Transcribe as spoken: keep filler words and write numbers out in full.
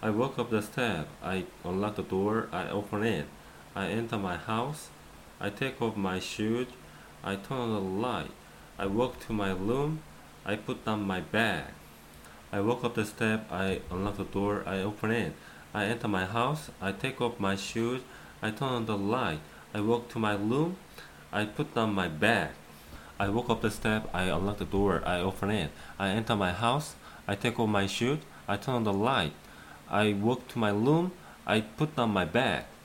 I walk up the step. I unlock the door. I open it. I enter my house. I take off my shoes. I turn on the light. I walk to my room. I put down my bag. I walk up the step. I unlock the door. I open it. I enter my house. I take off my shoes. I turn on the light. I walk to my room. I put down my bag. I walk up the step. I unlock the door. I open it. I enter my house. I take off my shoes. I turn on the light. I walk to my room. I put down my bag.